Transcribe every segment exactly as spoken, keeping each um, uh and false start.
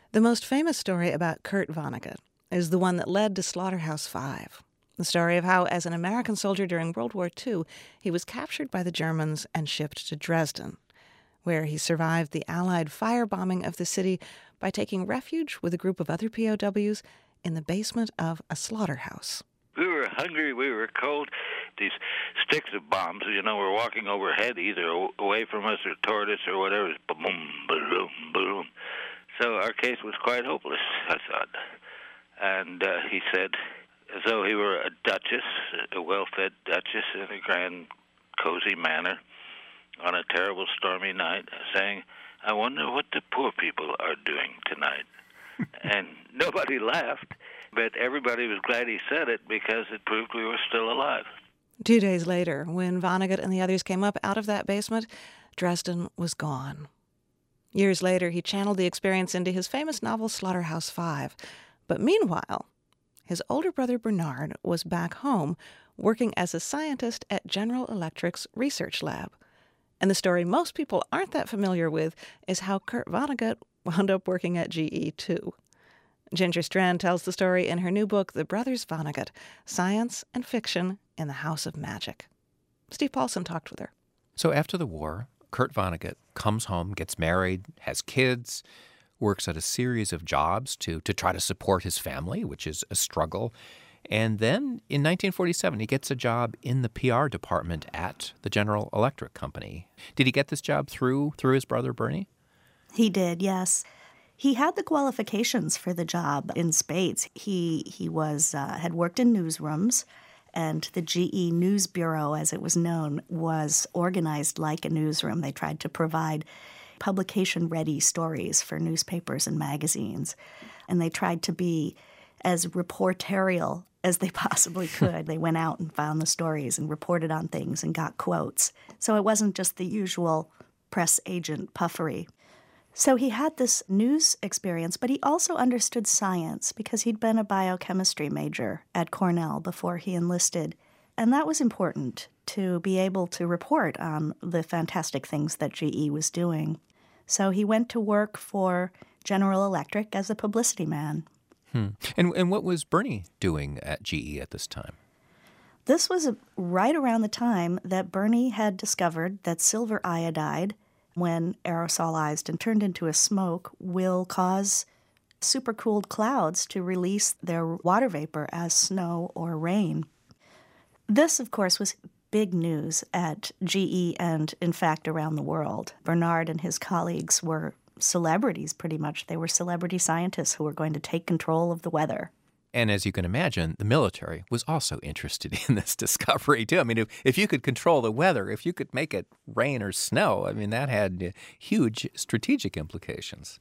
The most famous story about Kurt Vonnegut is the one that led to Slaughterhouse Five, the story of how, as an American soldier during World War Two, he was captured by the Germans and shipped to Dresden, where he survived the Allied firebombing of the city by taking refuge with a group of other P O Ws in the basement of a slaughterhouse. We were hungry, we were cold. These sticks of bombs, you know, were walking overhead, either away from us or toward us or whatever. Boom, boom, boom. So our case was quite hopeless, I thought. And uh, he said, as though he were a duchess, a well-fed duchess in a grand, cozy manner, on a terrible stormy night, saying, I wonder what the poor people are doing tonight. And nobody laughed, but everybody was glad he said it because it proved we were still alive. Two days later, when Vonnegut and the others came up out of that basement, Dresden was gone. Years later, he channeled the experience into his famous novel Slaughterhouse Five. But meanwhile, his older brother Bernard was back home working as a scientist at General Electric's research lab. And the story most people aren't that familiar with is how Kurt Vonnegut wound up working at G E, too. Ginger Strand tells the story in her new book, The Brothers Vonnegut, Science and Fiction in the House of Magic. Steve Paulson talked with her. So after the war, Kurt Vonnegut comes home, gets married, has kids, works at a series of jobs to, to try to support his family, which is a struggle. And then in nineteen forty-seven, he gets a job in the P R department at the General Electric Company. Did he get this job through through his brother Bernie? He did, yes. He had the qualifications for the job in spades. He he was uh, had worked in newsrooms, and the G E News Bureau, as it was known, was organized like a newsroom. They tried to provide publication-ready stories for newspapers and magazines, and they tried to be as reporterial as they possibly could. They went out and found the stories and reported on things and got quotes. So it wasn't just the usual press agent puffery. So he had this news experience, but he also understood science because he'd been a biochemistry major at Cornell before he enlisted. And that was important to be able to report on the fantastic things that G E was doing. So he went to work for General Electric as a publicity man. Hmm. And and what was Bernie doing at G E at this time? This was right around the time that Bernie had discovered that silver iodide, when aerosolized and turned into a smoke, will cause supercooled clouds to release their water vapor as snow or rain. This, of course, was big news at G E and, in fact, around the world. Bernard and his colleagues were celebrities, pretty much. They were celebrity scientists who were going to take control of the weather. And as you can imagine, the military was also interested in this discovery, too. I mean, if, if you could control the weather, if you could make it rain or snow, I mean, that had huge strategic implications.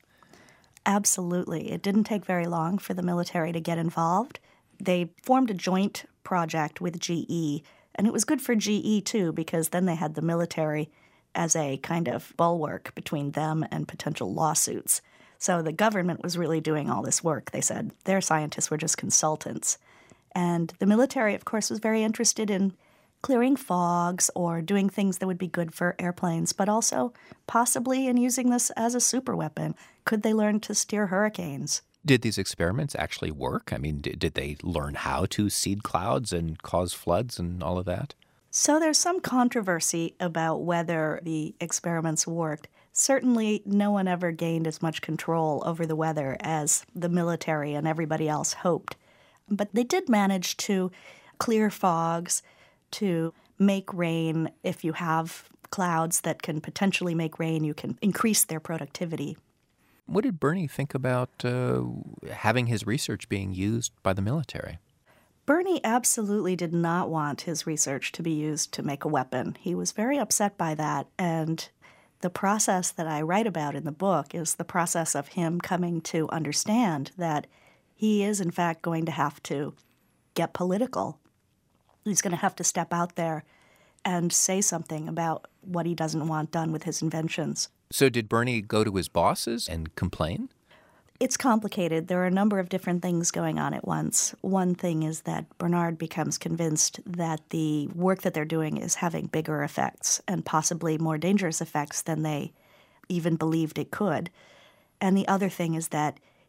Absolutely. It didn't take very long for the military to get involved. They formed a joint project with G E, and it was good for G E, too, because then they had the military as a kind of bulwark between them and potential lawsuits. So the government was really doing all this work. They said their scientists were just consultants. And the military, of course, was very interested in clearing fogs or doing things that would be good for airplanes, but also possibly in using this as a superweapon. Could they learn to steer hurricanes? Did these experiments actually work? I mean, did, did they learn how to seed clouds and cause floods and all of that? So there's some controversy about whether the experiments worked. Certainly, no one ever gained as much control over the weather as the military and everybody else hoped. But they did manage to clear fogs, to make rain. If you have clouds that can potentially make rain, you can increase their productivity. What did Bernie think about uh, having his research being used by the military? Bernie absolutely did not want his research to be used to make a weapon. He was very upset by that, and the process that I write about in the book is the process of him coming to understand that he is, in fact, going to have to get political. He's going to have to step out there and say something about what he doesn't want done with his inventions. So did Bernie go to his bosses and complain? It's complicated. There are a number of different things going on at once. One thing is that Bernard becomes convinced that the work that they're doing is having bigger effects and possibly more dangerous effects than they even believed it could. And the other thing is that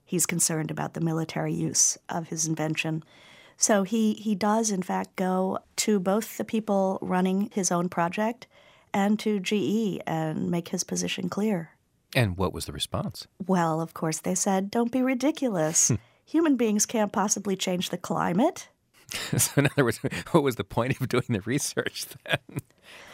he's concerned about the military use of his invention. So he, he does, in fact, go to both the people running his own project and to G E and make his position clear. And what was the response? Well, of course, they said, don't be ridiculous. Human beings can't possibly change the climate. So in other words, what was the point of doing the research then?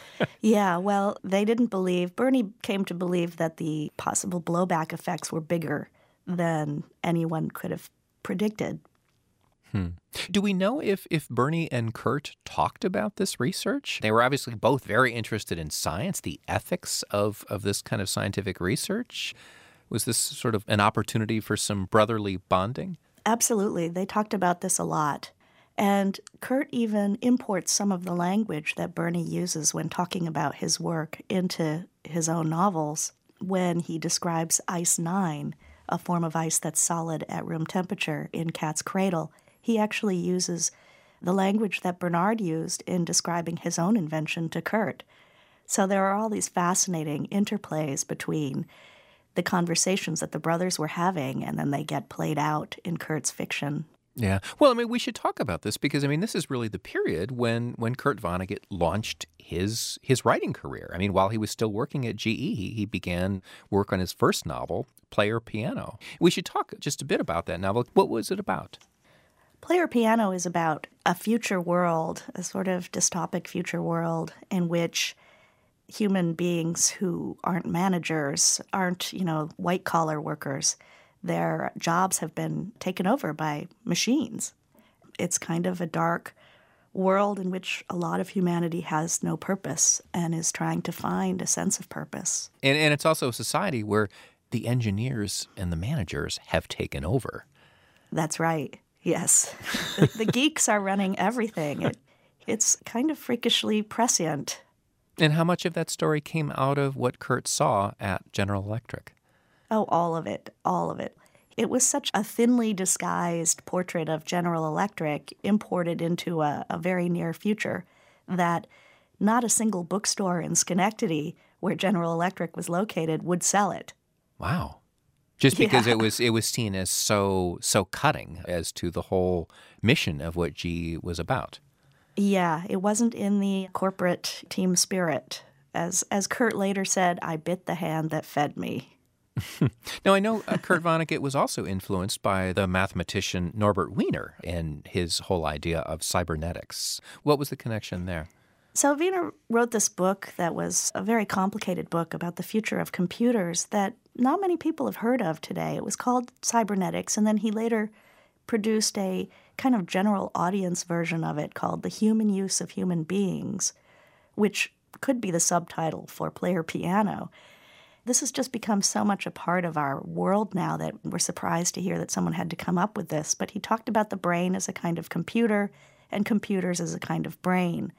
Yeah, well, they didn't believe, Bernie came to believe that the possible blowback effects were bigger than anyone could have predicted. Hmm. Do we know if, if Bernie and Kurt talked about this research? They were obviously both very interested in science, the ethics of, of this kind of scientific research. Was this sort of an opportunity for some brotherly bonding? Absolutely. They talked about this a lot. And Kurt even imports some of the language that Bernie uses when talking about his work into his own novels when he describes Ice Nine, a form of ice that's solid at room temperature in Cat's Cradle. He actually uses the language that Bernard used in describing his own invention to Kurt. So there are all these fascinating interplays between the conversations that the brothers were having, and then they get played out in Kurt's fiction. Yeah. Well, I mean, we should talk about this because, I mean, this is really the period when, when Kurt Vonnegut launched his his writing career. I mean, while he was still working at G E, he, he began work on his first novel, Player Piano. We should talk just a bit about that novel. What was it about? Player Piano is about a future world, a sort of dystopic future world in which human beings who aren't managers, aren't, you know, white-collar workers, their jobs have been taken over by machines. It's kind of a dark world in which a lot of humanity has no purpose and is trying to find a sense of purpose. And, and it's also a society where the engineers and the managers have taken over. That's right. Yes. the, the geeks are running everything. It, it's kind of freakishly prescient. And how much of that story came out of what Kurt saw at General Electric? Oh, all of it, all of it. It was such a thinly disguised portrait of General Electric imported into a, a very near future that not a single bookstore in Schenectady, where General Electric was located, would sell it. Wow. Just because yeah. it was it was seen as so so cutting as to the whole mission of what G E was about. Yeah, it wasn't in the corporate team spirit. As as Kurt later said, I bit the hand that fed me. Now, I know uh, Kurt Vonnegut was also influenced by the mathematician Norbert Wiener and his whole idea of cybernetics. What was the connection there? So Wiener wrote this book that was a very complicated book about the future of computers that not many people have heard of today. It was called Cybernetics, and then he later produced a kind of general audience version of it called The Human Use of Human Beings, which could be the subtitle for Player Piano. This has just become so much a part of our world now that we're surprised to hear that someone had to come up with this. But he talked about the brain as a kind of computer and computers as a kind of brain.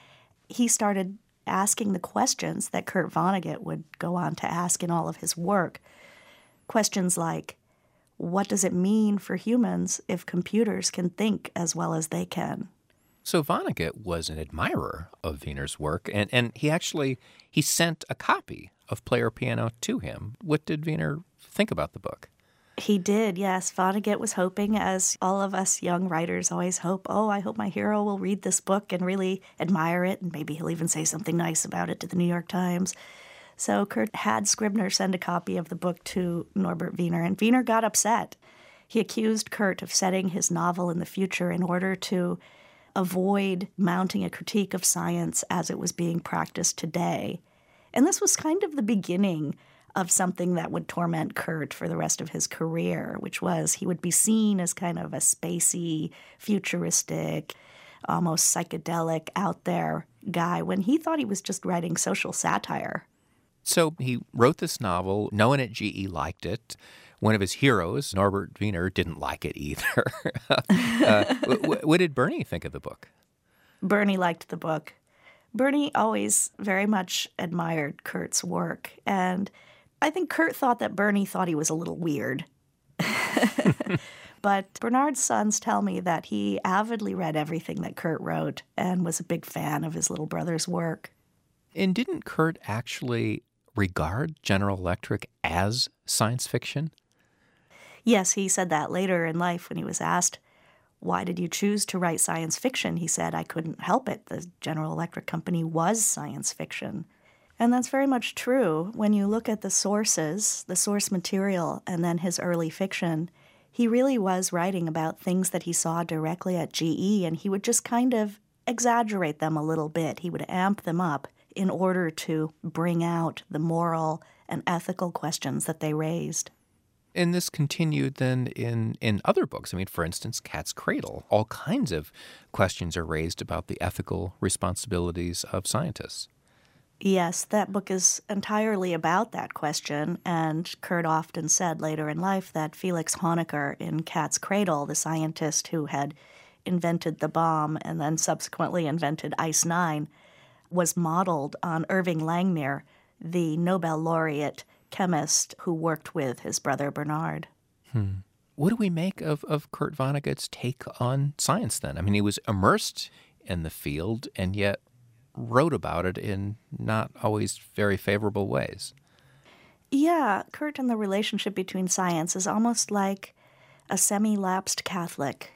He started asking the questions that Kurt Vonnegut would go on to ask in all of his work. Questions like, what does it mean for humans if computers can think as well as they can? So Vonnegut was an admirer of Wiener's work, and, and he actually he sent a copy of Player Piano to him. What did Wiener think about the book? He did, yes. Vonnegut was hoping, as all of us young writers always hope, oh, I hope my hero will read this book and really admire it, and maybe he'll even say something nice about it to the New York Times. So Kurt had Scribner send a copy of the book to Norbert Wiener, and Wiener got upset. He accused Kurt of setting his novel in the future in order to avoid mounting a critique of science as it was being practiced today. And this was kind of the beginning of something that would torment Kurt for the rest of his career, which was he would be seen as kind of a spacey, futuristic, almost psychedelic, out there guy when he thought he was just writing social satire. So he wrote this novel. No one at G E liked it. One of his heroes, Norbert Wiener, didn't like it either. uh, w- what did Bernie think of the book? Bernie liked the book. Bernie always very much admired Kurt's work, and I think Kurt thought that Bernie thought he was a little weird. But Bernard's sons tell me that he avidly read everything that Kurt wrote and was a big fan of his little brother's work. And didn't Kurt actually regard General Electric as science fiction? Yes, he said that later in life when he was asked, why did you choose to write science fiction? He said, I couldn't help it. The General Electric Company was science fiction. And that's very much true. When you look at the sources, the source material, and then his early fiction, he really was writing about things that he saw directly at G E, and he would just kind of exaggerate them a little bit. He would amp them up in order to bring out the moral and ethical questions that they raised. And this continued then in, in other books. I mean, for instance, Cat's Cradle. All kinds of questions are raised about the ethical responsibilities of scientists. Yes, that book is entirely about that question, and Kurt often said later in life that Felix Honecker in Cat's Cradle, the scientist who had invented the bomb and then subsequently invented Ice Nine, was modeled on Irving Langmuir, the Nobel laureate chemist who worked with his brother Bernard. Hmm. What do we make of, of Kurt Vonnegut's take on science then? I mean, he was immersed in the field and yet wrote about it in not always very favorable ways. Yeah, Kurt and the relationship between science is almost like a semi-lapsed Catholic.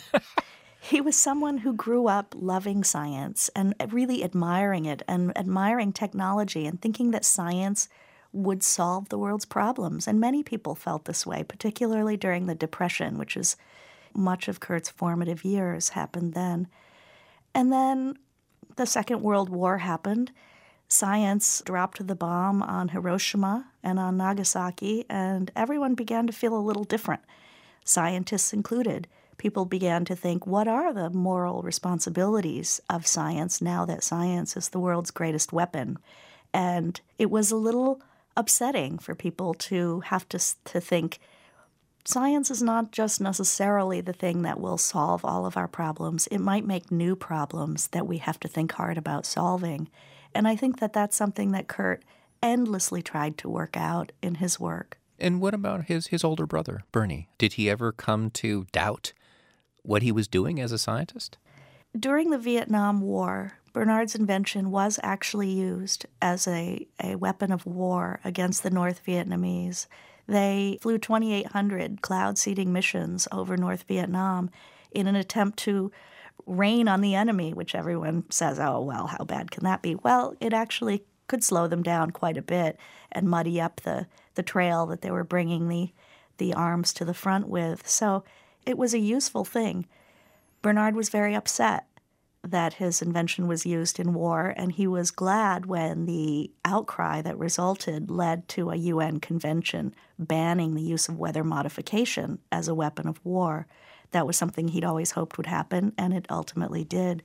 He was someone who grew up loving science and really admiring it and admiring technology and thinking that science would solve the world's problems. And many people felt this way, particularly during the Depression, which is much of Kurt's formative years happened then. And then the Second World War happened. Science dropped the bomb on Hiroshima and on Nagasaki, and everyone began to feel a little different, scientists included. People began to think, what are the moral responsibilities of science now that science is the world's greatest weapon? And it was a little upsetting for people to have to, to think, science is not just necessarily the thing that will solve all of our problems. It might make new problems that we have to think hard about solving. And I think that that's something that Kurt endlessly tried to work out in his work. And what about his, his older brother, Bernie? Did he ever come to doubt what he was doing as a scientist? During the Vietnam War, Bernard's invention was actually used as a, a weapon of war against the North Vietnamese. They flew twenty-eight hundred cloud seeding missions over North Vietnam in an attempt to rain on the enemy, which everyone says, oh, well, how bad can that be? Well, it actually could slow them down quite a bit and muddy up the, the trail that they were bringing the, the arms to the front with. So it was a useful thing. Bernard was very upset that his invention was used in war, and he was glad when the outcry that resulted led to a U N convention banning the use of weather modification as a weapon of war. That was something he'd always hoped would happen, and it ultimately did.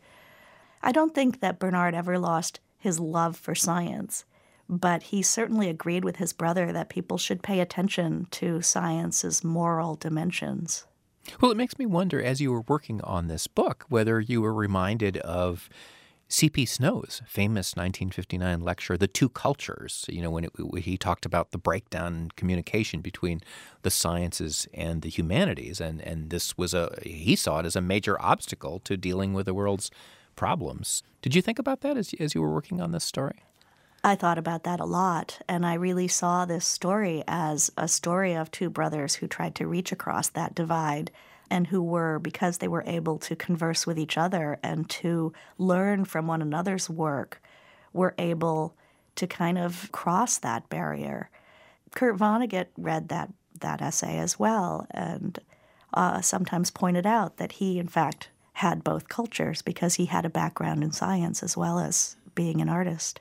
I don't think that Bernard ever lost his love for science, but he certainly agreed with his brother that people should pay attention to science's moral dimensions. Well, it makes me wonder, as you were working on this book, whether you were reminded of C P Snow's famous nineteen fifty-nine lecture, The Two Cultures, you know, when, it, when he talked about the breakdown in communication between the sciences and the humanities. And, and this was a, he saw it as a major obstacle to dealing with the world's problems. Did you think about that as, as you were working on this story? I thought about that a lot, and I really saw this story as a story of two brothers who tried to reach across that divide and who were, because they were able to converse with each other and to learn from one another's work, were able to kind of cross that barrier. Kurt Vonnegut read that, that essay as well and uh, sometimes pointed out that he, in fact, had both cultures because he had a background in science as well as being an artist.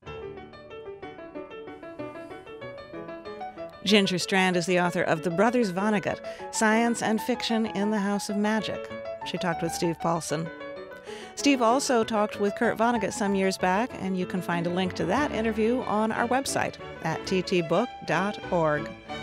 Ginger Strand is the author of The Brothers Vonnegut, Science and Fiction in the House of Magic. She talked with Steve Paulson. Steve also talked with Kurt Vonnegut some years back, and you can find a link to that interview on our website at t t book dot org.